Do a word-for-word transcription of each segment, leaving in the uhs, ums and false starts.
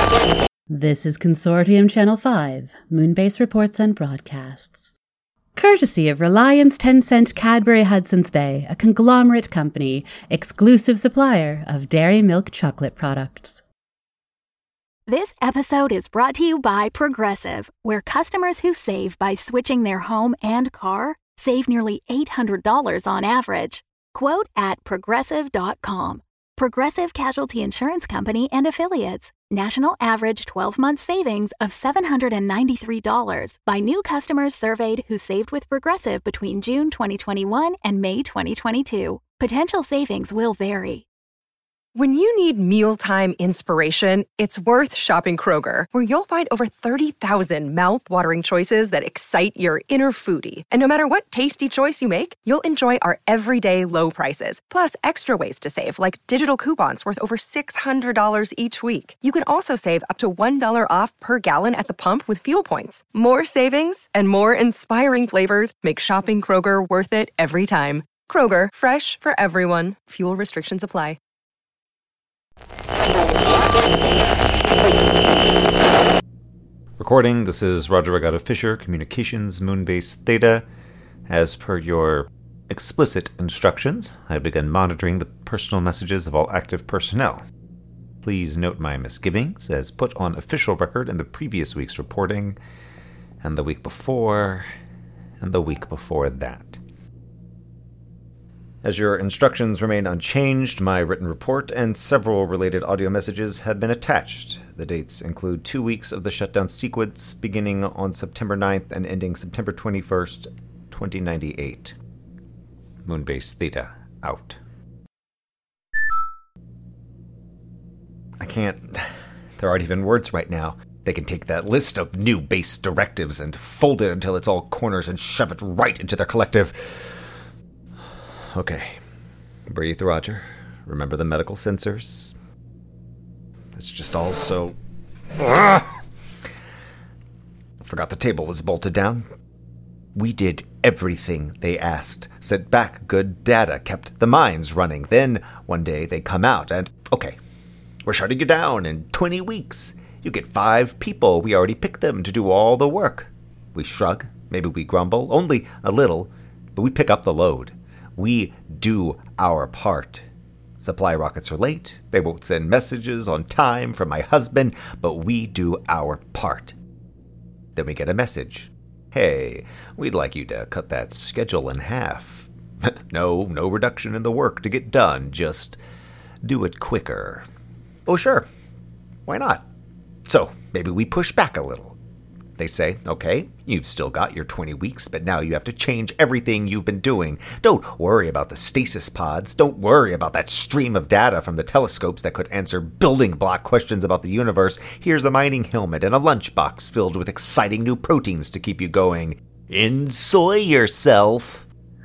This is Consortium Channel five, Moonbase Reports and Broadcasts. Courtesy of Reliance Tencent Cadbury Hudson's Bay, a conglomerate company, exclusive supplier of dairy milk chocolate products. This episode is brought to you by Progressive, where customers who save by switching their home and car save nearly eight hundred dollars on average. Quote at progressive dot com. Progressive Casualty Insurance Company and Affiliates. National average twelve-month savings of seven hundred ninety-three dollars by new customers surveyed who saved with Progressive between June twenty twenty-one and May twenty twenty-two. Potential savings will vary. When you need mealtime inspiration, it's worth shopping Kroger, where you'll find over thirty thousand mouth-watering choices that excite your inner foodie. And no matter what tasty choice you make, you'll enjoy our everyday low prices, plus extra ways to save, like digital coupons worth over six hundred dollars each week. You can also save up to one dollar off per gallon at the pump with fuel points. More savings and more inspiring flavors make shopping Kroger worth it every time. Kroger, fresh for everyone. Fuel restrictions apply. Recording, this is Roger Regatta Fisher, Communications, Moonbase Theta. As per your explicit instructions, I have begun monitoring the personal messages of all active personnel. Please note my misgivings, as put on official record in the previous week's reporting, and the week before, and the week before that. As your instructions remain unchanged, my written report and several related audio messages have been attached. The dates include two weeks of the shutdown sequence, beginning on September ninth and ending September twenty-first, twenty ninety-eight. Moonbase Theta, out. I can't... There aren't even words right now. They can take that list of new base directives and fold it until it's all corners and shove it right into their collective... Okay. Breathe, Roger. Remember the medical sensors. It's just all so... Ugh! Forgot the table was bolted down. We did everything they asked. Sent back good data. Kept the mines running. Then, one day, they come out and... Okay, we're shutting you down in twenty weeks. You get five people. We already picked them to do all the work. We shrug. Maybe we grumble. Only a little. But we pick up the load. We do our part. Supply rockets are late. They won't send messages on time from my husband, but we do our part. Then we get a message. Hey, we'd like you to cut that schedule in half. no, no reduction in the work to get done. Just do it quicker. Oh, sure. Why not? So maybe we push back a little. They say, okay, you've still got your twenty weeks, but now you have to change everything you've been doing. Don't worry about the stasis pods. Don't worry about that stream of data from the telescopes that could answer building block questions about the universe. Here's a mining helmet and a lunchbox filled with exciting new proteins to keep you going. Enjoy yourself.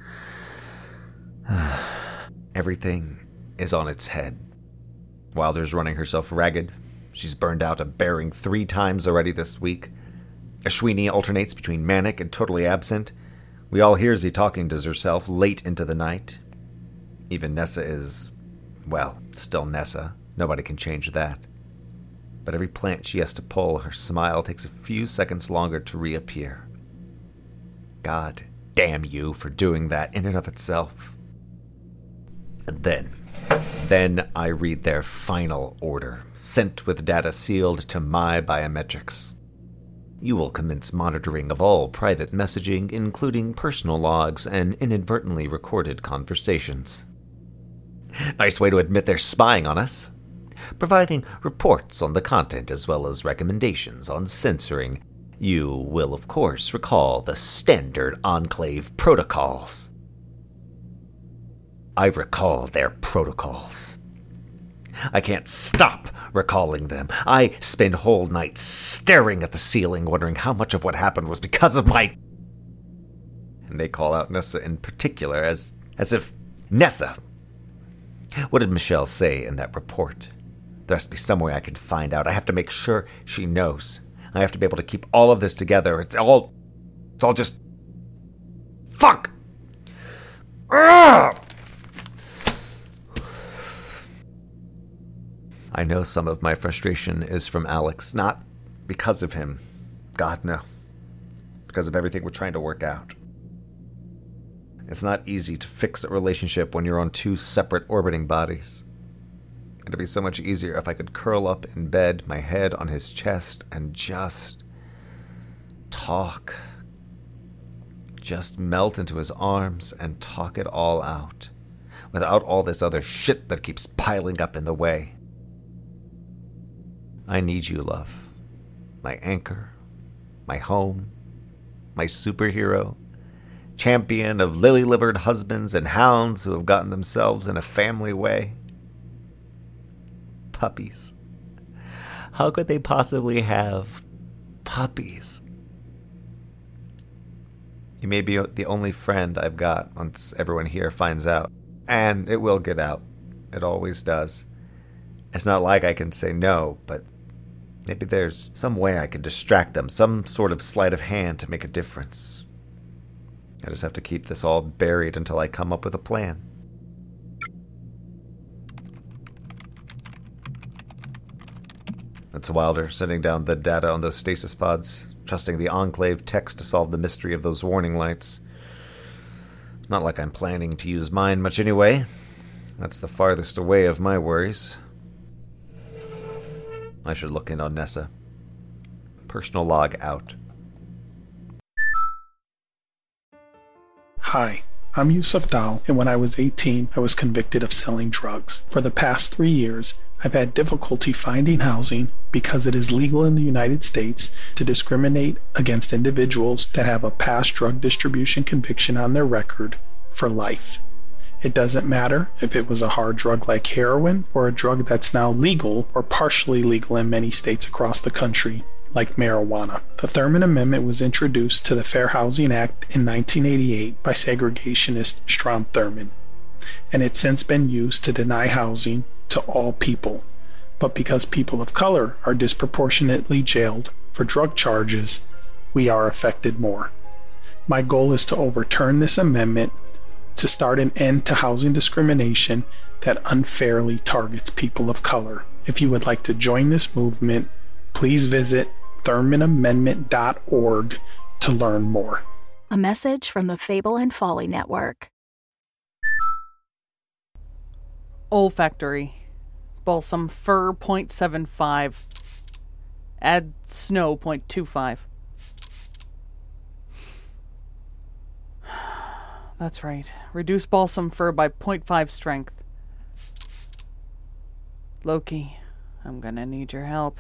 Everything is on its head. Wilder's running herself ragged. She's burned out a bearing three times already this week. Ashwini alternates between manic and totally absent. We all hear Z talking to herself late into the night. Even Nessa is, well, still Nessa. Nobody can change that. But every plant she has to pull, her smile takes a few seconds longer to reappear. God damn you for doing that in and of itself. And then, then I read their final order, sent with data sealed to my biometrics. You will commence monitoring of all private messaging, including personal logs and inadvertently recorded conversations. Nice way to admit they're spying on us. Providing reports on the content as well as recommendations on censoring. You will, of course, recall the standard Enclave protocols. I recall their protocols. I can't stop recalling them. I spend whole nights staring at the ceiling, wondering how much of what happened was because of my... And they call out Nessa in particular, as as if... Nessa! What did Michelle say in that report? There has to be some way I can find out. I have to make sure she knows. I have to be able to keep all of this together. It's all... It's all just... Fuck! Ugh! I know some of my frustration is from Alex, not because of him. God, no. Because of everything we're trying to work out. It's not easy to fix a relationship when you're on two separate orbiting bodies. It'd be so much easier if I could curl up in bed, my head on his chest, and just talk. Just melt into his arms and talk it all out, without all this other shit that keeps piling up in the way. I need you, love. My anchor, my home, my superhero, champion of lily-livered husbands and hounds who have gotten themselves in a family way. Puppies. How could they possibly have puppies? You may be the only friend I've got once everyone here finds out. And it will get out. It always does. It's not like I can say no, but maybe there's some way I can distract them, some sort of sleight of hand to make a difference. I just have to keep this all buried until I come up with a plan. It's Wilder sending down the data on those stasis pods, trusting the Enclave text to solve the mystery of those warning lights. Not like I'm planning to use mine much anyway. That's the farthest away of my worries. I should look in on Nessa. Personal log out. Hi, I'm Yusuf Dal, and when I was eighteen, I was convicted of selling drugs. For the past three years, I've had difficulty finding housing because it is legal in the United States to discriminate against individuals that have a past drug distribution conviction on their record for life. It doesn't matter if it was a hard drug like heroin or a drug that's now legal or partially legal in many states across the country, like marijuana. The Thurman Amendment was introduced to the Fair Housing Act in nineteen eighty-eight by segregationist Strom Thurmond, and it's since been used to deny housing to all people. But because people of color are disproportionately jailed for drug charges, we are affected more. My goal is to overturn this amendment to start an end to housing discrimination that unfairly targets people of color. If you would like to join this movement, please visit thurman amendment dot org to learn more. A message from the Fable and Folly Network. Olfactory. Balsam fir zero point seven five. Add snow zero point two five. That's right. Reduce balsam fir by zero point five strength. Loki, I'm gonna need your help.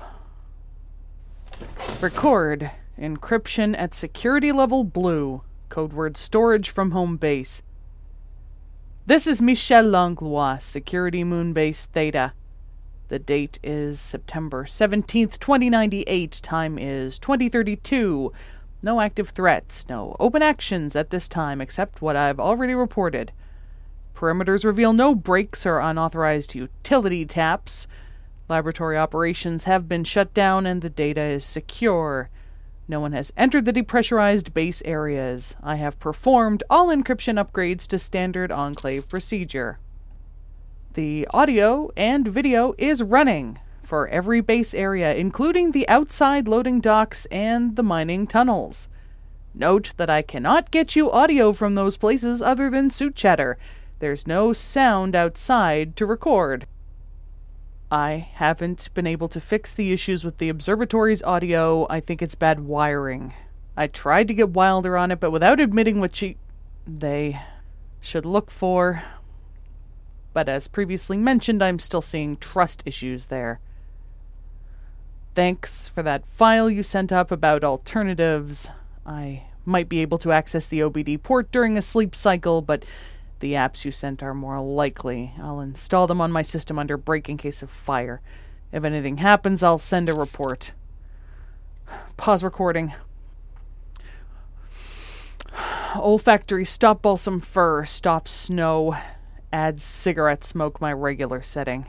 Record. Encryption at security level blue. Code word storage from home base. This is Michel Langlois, Security Moonbase Theta. The date is September seventeenth, twenty ninety-eight. Time is twenty thirty-two. No active threats, no open actions at this time except what I've already reported. Perimeters reveal no breaks or unauthorized utility taps. Laboratory operations have been shut down and the data is secure. No one has entered the depressurized base areas. I have performed all encryption upgrades to standard Enclave procedure. The audio and video is running for every base area, including the outside loading docks and the mining tunnels. Note that I cannot get you audio from those places other than suit chatter. There's no sound outside to record. I haven't been able to fix the issues with the observatory's audio. I think it's bad wiring. I tried to get Wilder on it, but without admitting what she... they should look for. But as previously mentioned, I'm still seeing trust issues there. Thanks for that file you sent up about alternatives. I might be able to access the O B D port during a sleep cycle, but the apps you sent are more likely. I'll install them on my system under break in case of fire. If anything happens, I'll send a report. Pause recording. Olfactory, stop balsam fir, stop snow, add cigarette smoke my regular setting.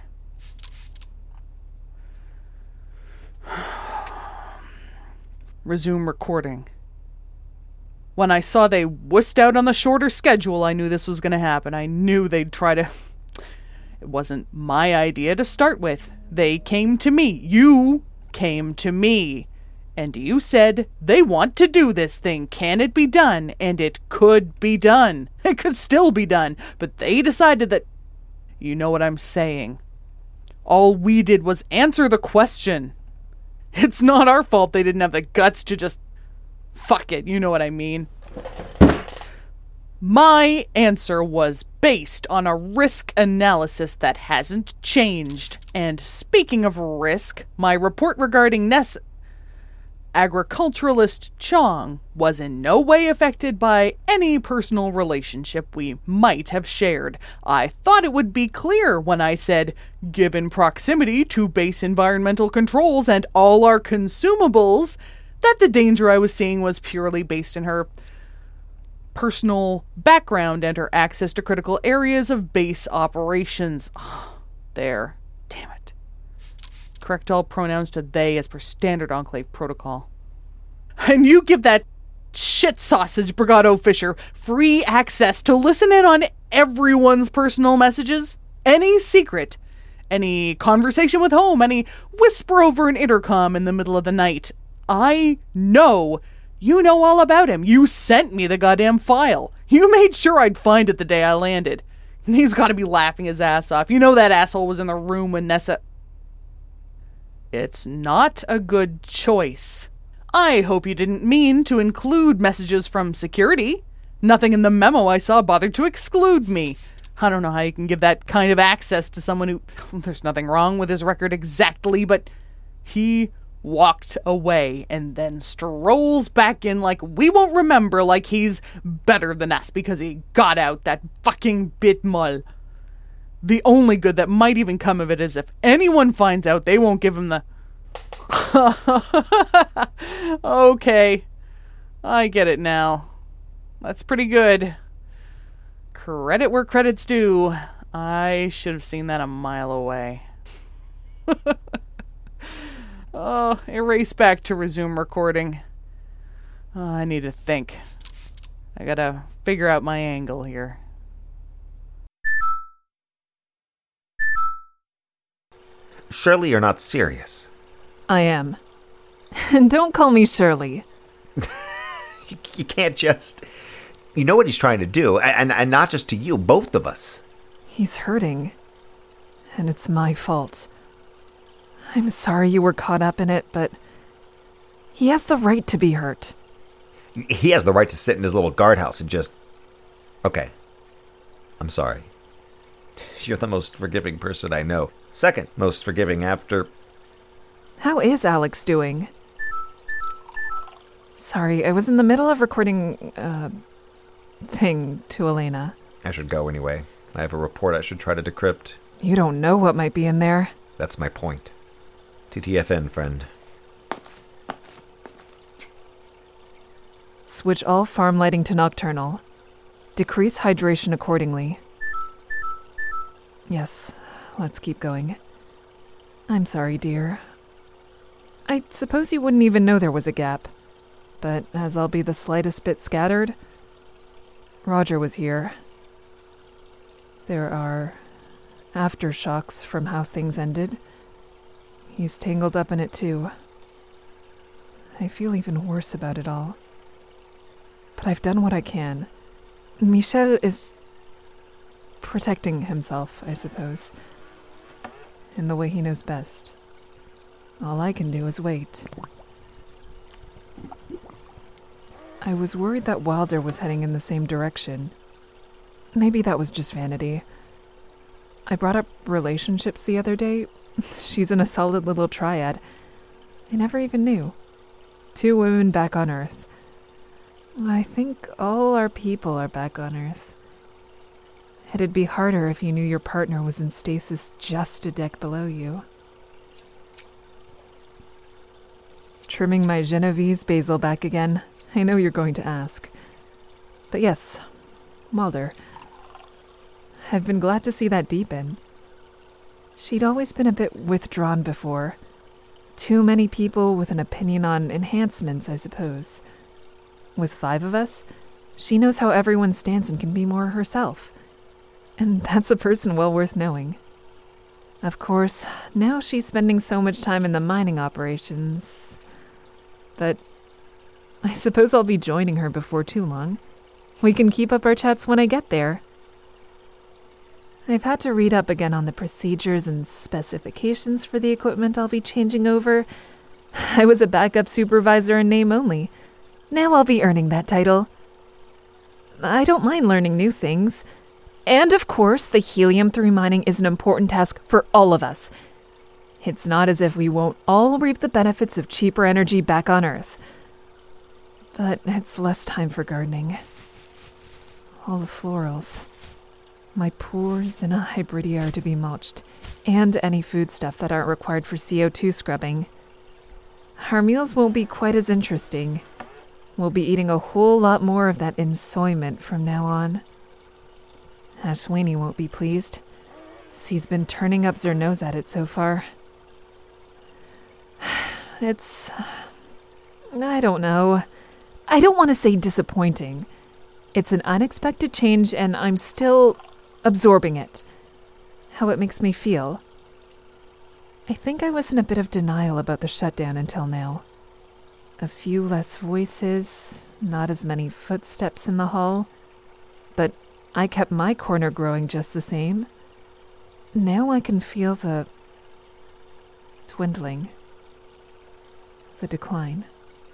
Resume recording. When I saw they wussed out on the shorter schedule, I knew this was going to happen. I knew they'd try to... It wasn't my idea to start with. They came to me. You came to me. And you said, they want to do this thing. Can it be done? And it could be done. It could still be done. But they decided that... You know what I'm saying. All we did was answer the question. It's not our fault they didn't have the guts to just... Fuck it, you know what I mean. My answer was based on a risk analysis that hasn't changed. And speaking of risk, my report regarding Ness... Agriculturalist Chong was in no way affected by any personal relationship we might have shared. I thought it would be clear when I said, given proximity to base environmental controls and all our consumables, that the danger I was seeing was purely based in her personal background and her access to critical areas of base operations. Oh, there. Damn it. Correct all pronouns to they as per standard Enclave protocol. And you give that shit sausage Brigado Fisher free access to listen in on everyone's personal messages? Any secret? Any conversation with home? Any whisper over an intercom in the middle of the night? I know. You know all about him. You sent me the goddamn file. You made sure I'd find it the day I landed. He's got to be laughing his ass off. You know that asshole was in the room when Nessa... It's not a good choice. I hope you didn't mean to include messages from security. Nothing in the memo I saw bothered to exclude me. I don't know how you can give that kind of access to someone who... There's nothing wrong with his record exactly, but he walked away and then strolls back in like we won't remember, like he's better than us because he got out that fucking bit mull. The only good that might even come of it is if anyone finds out, they won't give him the... Okay. I get it now. That's pretty good. Credit where credit's due. I should have seen that a mile away. Oh, erase back to resume recording. Oh, I need to think. I gotta figure out my angle here. Surely you're not serious. I am. And don't call me Shirley. you, you can't just... You know what he's trying to do, and, and not just to you, both of us. He's hurting. And it's my fault. I'm sorry you were caught up in it, but he has the right to be hurt. He has the right to sit in his little guardhouse and just... Okay. I'm sorry. You're the most forgiving person I know. Second most forgiving after... How is Alex doing? Sorry, I was in the middle of recording uh thing to Elena. I should go anyway. I have a report I should try to decrypt. You don't know what might be in there. That's my point. T T F N, friend. Switch all farm lighting to nocturnal. Decrease hydration accordingly. Yes, let's keep going. I'm sorry, dear. I suppose you wouldn't even know there was a gap. But as I'll be the slightest bit scattered, Roger was here. There are aftershocks from how things ended. He's tangled up in it too. I feel even worse about it all. But I've done what I can. Michel is protecting himself, I suppose, in the way he knows best. All I can do is wait. I was worried that Wilder was heading in the same direction. Maybe that was just vanity. I brought up relationships the other day. She's in a solid little triad. I never even knew. Two women back on Earth. I think all our people are back on Earth. It'd be harder if you knew your partner was in stasis just a deck below you. Trimming my Genovese basil back again. I know you're going to ask. But yes, Mulder. I've been glad to see that deepen. She'd always been a bit withdrawn before. Too many people with an opinion on enhancements, I suppose. With five of us, she knows how everyone stands and can be more herself. And that's a person well worth knowing. Of course, now she's spending so much time in the mining operations. But I suppose I'll be joining her before too long. We can keep up our chats when I get there. I've had to read up again on the procedures and specifications for the equipment I'll be changing over. I was a backup supervisor in name only. Now I'll be earning that title. I don't mind learning new things. And of course, the helium three mining is an important task for all of us. It's not as if we won't all reap the benefits of cheaper energy back on Earth. But it's less time for gardening. All the florals. My pores and a hybridia are to be mulched, and any foodstuff that aren't required for C O two scrubbing. Our meals won't be quite as interesting. We'll be eating a whole lot more of that ensoyment from now on. Ashwini won't be pleased. She's been turning up her nose at it so far. It's... I don't know. I don't want to say disappointing. It's an unexpected change, and I'm still absorbing it. How it makes me feel. I think I was in a bit of denial about the shutdown until now. A few less voices, not as many footsteps in the hall. But I kept my corner growing just the same. Now I can feel the dwindling. The decline.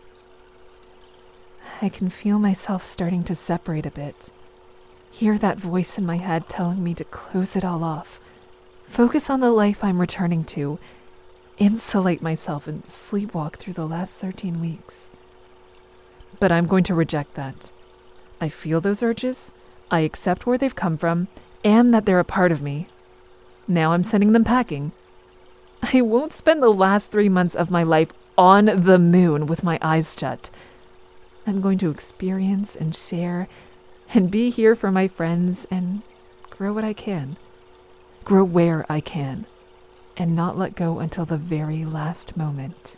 I can feel myself starting to separate a bit. Hear that voice in my head telling me to close it all off. Focus on the life I'm returning to. Insulate myself and sleepwalk through the last thirteen weeks. But I'm going to reject that. I feel those urges, I accept where they've come from, and that they're a part of me. Now I'm sending them packing. I won't spend the last three months of my life on the moon with my eyes shut. I'm going to experience and share and be here for my friends and grow what I can. Grow where I can. And not let go until the very last moment.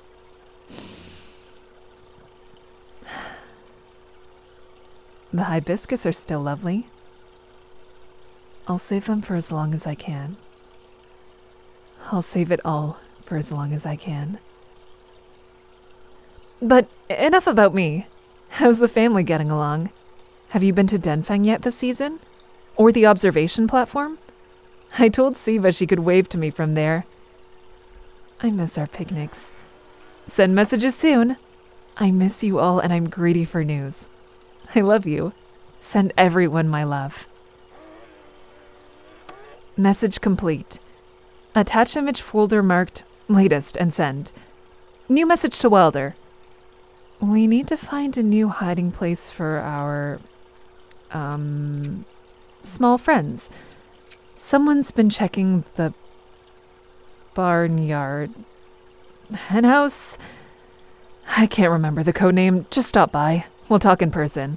The hibiscus are still lovely. I'll save them for as long as I can. I'll save it all for as long as I can. But enough about me. How's the family getting along? Have you been to Denfeng yet this season? Or the observation platform? I told Siva she could wave to me from there. I miss our picnics. Send messages soon. I miss you all and I'm greedy for news. I love you. Send everyone my love. Message complete. Attach image folder marked latest and send. New message to Wilder. We need to find a new hiding place for our, um, small friends. Someone's been checking the barnyard. Henhouse? I can't remember the code name. Just stop by. We'll talk in person.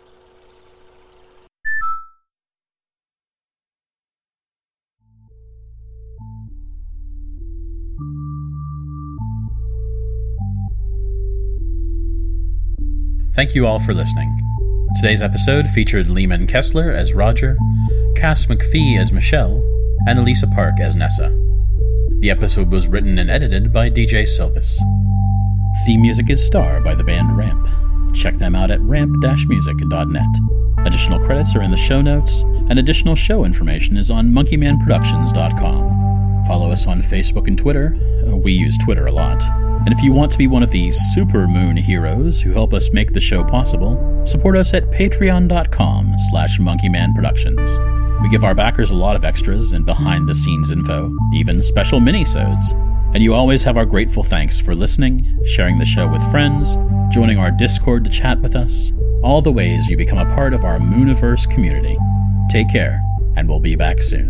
Thank you all for listening. Today's episode featured Lehman Kessler as Roger, Cass McPhee as Michelle, and Elisa Park as Nessa. The episode was written and edited by D J Silvis. Theme music is Star by the band Ramp. Check them out at ramp dash music dot net. Additional credits are in the show notes, and additional show information is on monkey man productions dot com. Follow us on Facebook and Twitter. We use Twitter a lot. And if you want to be one of these super moon heroes who help us make the show possible, support us at patreon dot com slash monkey man productions. We give our backers a lot of extras and behind-the-scenes info, even special mini-sodes. And you always have our grateful thanks for listening, sharing the show with friends, joining our Discord to chat with us, all the ways you become a part of our Mooniverse community. Take care, and we'll be back soon.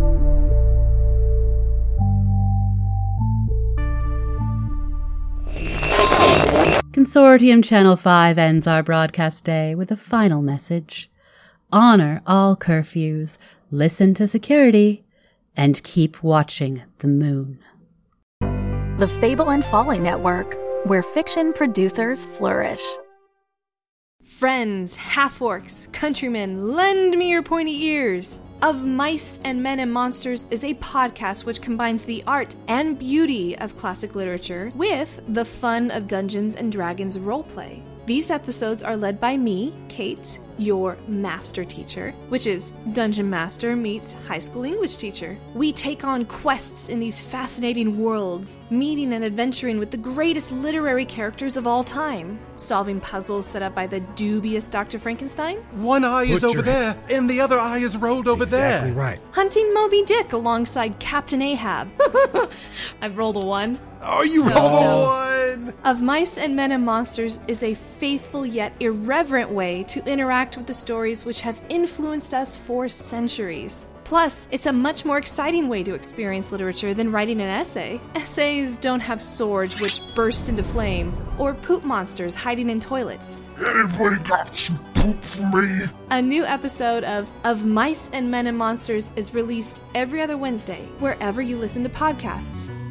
Consortium Channel five ends our broadcast day with a final message. Honor all curfews, listen to security, and keep watching the moon. The Fable and Folly Network, where fiction producers flourish. Friends, half-orcs, countrymen, lend me your pointy ears. Of Mice and Men and Monsters is a podcast which combines the art and beauty of classic literature with the fun of Dungeons and Dragons roleplay. These episodes are led by me, Kate, your master teacher, which is Dungeon Master meets high school English teacher. We take on quests in these fascinating worlds, meeting and adventuring with the greatest literary characters of all time, solving puzzles set up by the dubious Doctor Frankenstein. One eye Put is over your- there, and the other eye is rolled over Exactly there. right. Hunting Moby Dick alongside Captain Ahab. I've rolled a one. Oh, you So- rolled so- one! Of Mice and Men and Monsters is a faithful yet irreverent way to interact with the stories which have influenced us for centuries. Plus, it's a much more exciting way to experience literature than writing an essay. Essays don't have swords which burst into flame, or poop monsters hiding in toilets. Anybody got some poop for me? A new episode of Of Mice and Men and Monsters is released every other Wednesday, wherever you listen to podcasts.